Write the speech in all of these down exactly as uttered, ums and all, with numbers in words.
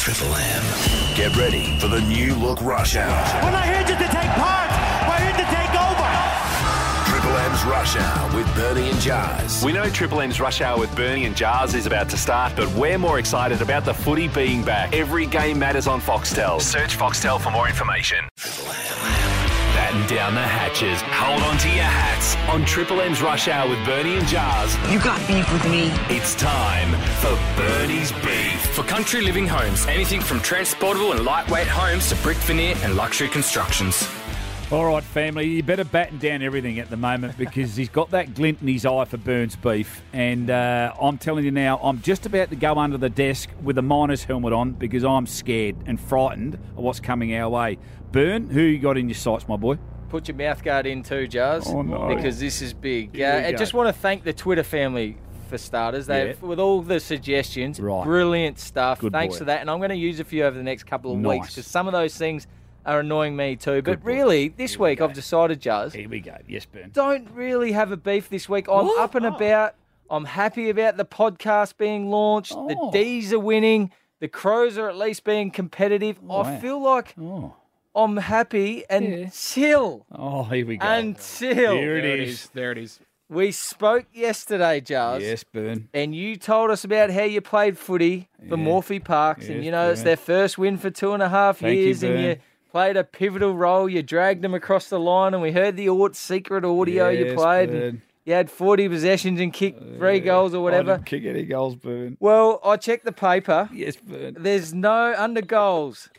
Triple M. Get ready for the new look rush hour. We're not here just to take part. We're here to take over. Triple M's Rush Hour with Bernie and Jars. We know Triple M's Rush Hour with Bernie and Jars is about to start, but we're more excited about the footy being back. Every game matters on Foxtel. Search Foxtel for more information. Triple M. Batten down the hatches. Hold on to your hats. On Triple M's Rush Hour with Bernie and Jars, You got beef with me? it's time for Bernie's Beef. For country living homes, anything from transportable and lightweight homes to brick veneer and luxury constructions. All right, family, you better batten down everything at the moment because he's got that glint in his eye for Burns beef. And uh, I'm telling you now, I'm just about to go under the desk with a miner's helmet on because I'm scared and frightened of what's coming our way. Burn, who you got in your sights, my boy? Put your mouth guard in too, Jars. Oh, no. Because this is big. Here Uh, we I go. just want to thank the Twitter family for starters. They, Yeah. With all the suggestions, Right. brilliant stuff. Good Thanks boy. for that. And I'm going to use a few over the next couple of weeks Nice. because some of those things are annoying me too. But Good boy. really, this Here we week go. I've decided, Jars, Here we go. Yes, Burn. don't really have a beef this week. I'm What? up and Oh. about. I'm happy about the podcast being launched. Oh. The D's are winning. The Crows are at least being competitive. Wow. I feel like Oh, I'm happy until, oh here we go. until Here it is. There it is. we spoke yesterday, Jars. Yes, Burn. And you told us about how you played footy for Yeah. Morphy Parks. and, Yes, you know, it's Burn. their first win for two and a half Thank you, years. and Burn. you played a pivotal role. You dragged them across the line. And we heard the aud- secret audio you Yes, played. Burn. And you had forty possessions and kicked three goals or I whatever. didn't kick any goals, Burn. Well, I checked the paper. Yes, Burn. There's no under goals.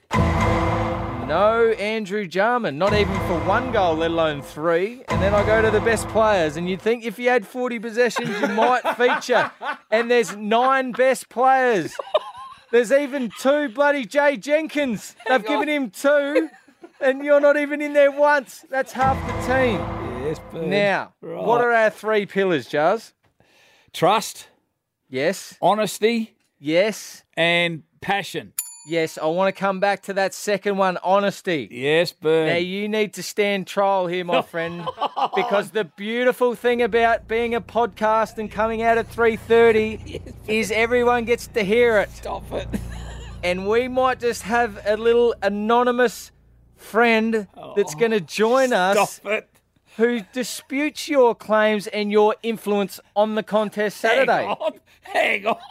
No Andrew Jarman, not even for one goal, let alone three. And then I go to the best players, and you'd think if you had forty possessions, you might feature. And there's nine best players. There's even two bloody Jay Jenkins. They've given him two, and you're not even in there once. That's half the team. Yes, Burn. Now, Right. what are our three pillars, Jars? Trust, Yes, honesty, yes, and passion. yes. I want to come back to that second one, honesty. Yes, Burn. Now, you need to stand trial here, my friend, because the beautiful thing about being a podcast and coming out at three thirty is everyone gets to hear it. Stop it. And we might just have a little anonymous friend that's going to join us Stop it. who disputes your claims and your influence on the contest Saturday. Hang on. Hang on.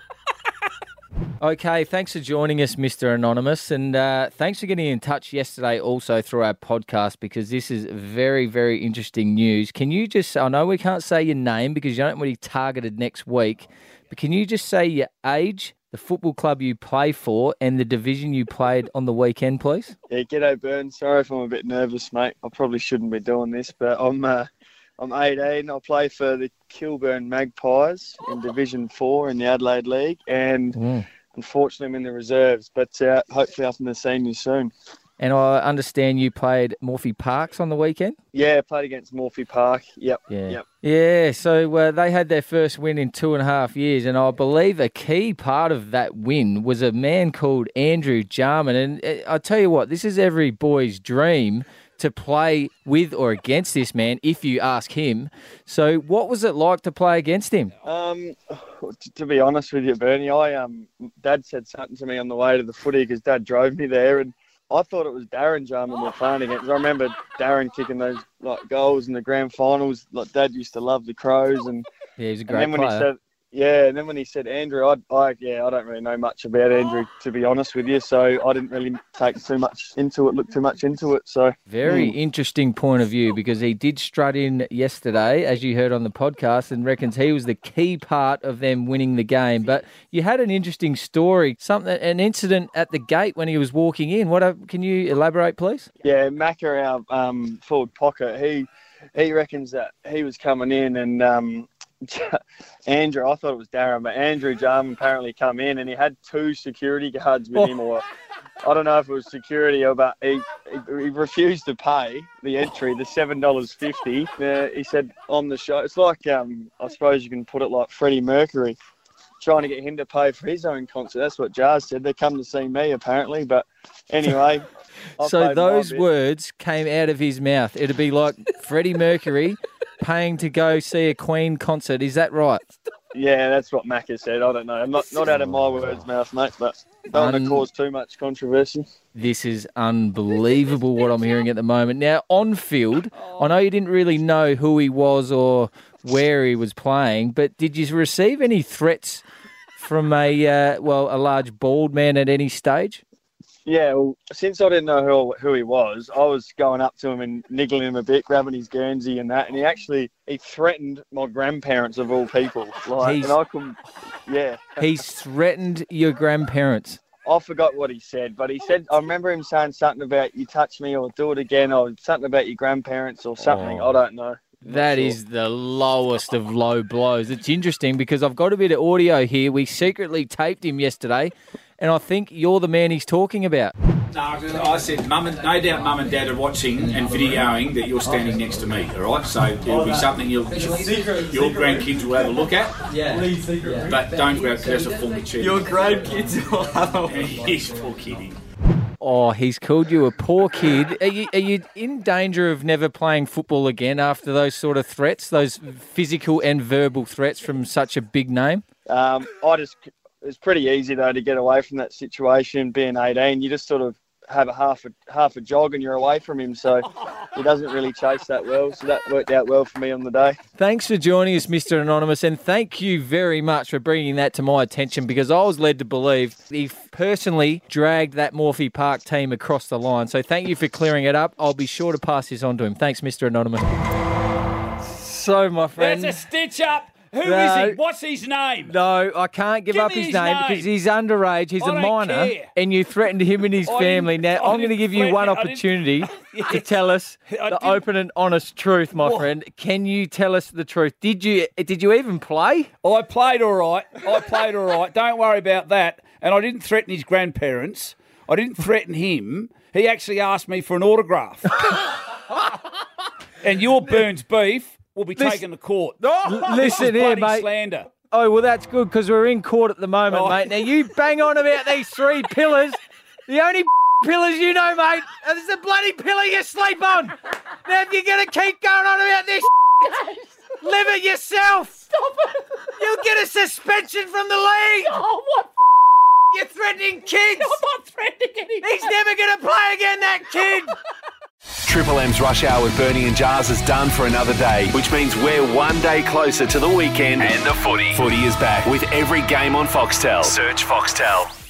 Okay, thanks for joining us, Mister Anonymous, and uh, thanks for getting in touch yesterday also through our podcast because this is very, very interesting news. Can you just, I know we can't say your name because you don't want to be targeted next week, but can you just say your age, the football club you play for, and the division you played on the weekend, please? Yeah, g'day, Burn. Sorry if I'm a bit nervous, mate. I probably shouldn't be doing this, but I'm uh, I'm eighteen. I play for the Kilburn Magpies in Division Four in the Adelaide League, and Mm. unfortunately I'm in the reserves. But uh, hopefully up in the seniors soon. And I understand you played Morphy Parks on the weekend? Yeah, played against Morphy Park. Yep. Yeah. Yep. Yeah, so uh, they had their first win in two and a half years, and I believe a key part of that win was a man called Andrew Jarman. And uh, I tell you what, this is every boy's dream to play with or against this man, if you ask him. So what was it like to play against him? Um, t- to be honest with you, Bernie, I um, Dad said something to me on the way to the footy because Dad drove me there, and I thought it was Darren Jarman we were playing against. I remember Darren kicking those like goals in the grand finals. Like Dad used to love the Crows, and, Yeah, he's a and great then when player. he said, yeah, and then when he said Andrew, I, I, yeah, I don't really know much about Andrew to be honest with you, so I didn't really take too much into it, look too much into it. So Very mm. interesting point of view because he did strut in yesterday, as you heard on the podcast, and reckons he was the key part of them winning the game. But you had an interesting story, something, an incident at the gate when he was walking in. What? Can you elaborate, please? Yeah, Macca, our um, forward pocket, he he reckons that he was coming in and um, Andrew, I thought it was Darren, but Andrew Jarman apparently come in and he had two security guards with him, or I don't know if it was security or, but he, he, he refused to pay the entry, the seven dollars fifty. Uh, he said on the show, it's like, um, I suppose you can put it like Freddie Mercury, trying to get him to pay for his own concert. That's what Jars said. They come to see me apparently, but anyway. I So played my those bit. words came out of his mouth. It'd be like Freddie Mercury paying to go see a Queen concert. Is that right? Yeah, that's what Mac has said. I don't know. I'm not, not out of my words' mouth, mate, but don't want Un- to cause too much controversy. This is unbelievable what I'm hearing at the moment. Now, on field, I know you didn't really know who he was or where he was playing, but did you receive any threats from a, uh, well, a large bald man at any stage? Yeah, well, since I didn't know who who he was, I was going up to him and niggling him a bit, grabbing his Guernsey and that, and he actually he threatened my grandparents of all people. Like, He's- and I couldn't, yeah. He's threatened your grandparents. I forgot what he said, but he said I remember him saying something about you touch me or do it again, or something about your grandparents or something. Oh. I don't know. That is the lowest of low blows. It's interesting because I've got a bit of audio here. We secretly taped him yesterday, and I think you're the man he's talking about. No, I said, Mum and, no doubt Mum and Dad are watching and videoing that you're standing next to me, all right? So it'll be something you'll, your grandkids will have a look at. Yeah. But don't go out because that's a form of cheating. Your grandkids will have a look at. He's poor kidding. Oh, he's called you a poor kid. Are you, are you in danger of never playing football again after those sort of threats, those physical and verbal threats from such a big name? Um, I just it's pretty easy though to get away from that situation. Being eighteen, you just sort of have a half a half a jog and you're away from him, so he doesn't really chase that well. So that worked out well for me on the day. Thanks for joining us, Mister Anonymous, and thank you very much for bringing that to my attention because I was led to believe he personally dragged that Morphy Park team across the line. So thank you for clearing it up. I'll be sure to pass this on to him. Thanks, Mister Anonymous. So, my friend... There's a stitch up. Who No. is he? What's his name? No, I can't give, Give up me his, his name, name. because he's underage. He's I a don't minor, care. and you threatened him and his I family. didn't- Now, I I'm going to didn't give you threaten- one I didn't- opportunity to Yes. tell us I the didn't- open and honest truth, my What? friend. Can you tell us the truth? Did you Did you even play? I played all right. I played all right. Don't worry about that. And I didn't threaten his grandparents. I didn't threaten him. He actually asked me for an autograph. And your Burns beef will be Listen- taken to court. L- This is Listen here, bloody mate. slander. Oh, well, that's good because we're in court at the moment, Oh. mate. Now, you bang on about these three pillars. The only pillars you know, mate, is the bloody pillar you sleep on. Now, if you're going to keep going on about this, live it yourself. Stop it. You'll get a suspension from the league. Oh, what? You're threatening kids. I'm not threatening anything. He's never going to play again, that kid. Triple M's Rush Hour with Bernie and Jars is done for another day, which means we're one day closer to the weekend and the footy. Footy is back with every game on Foxtel. Search Foxtel.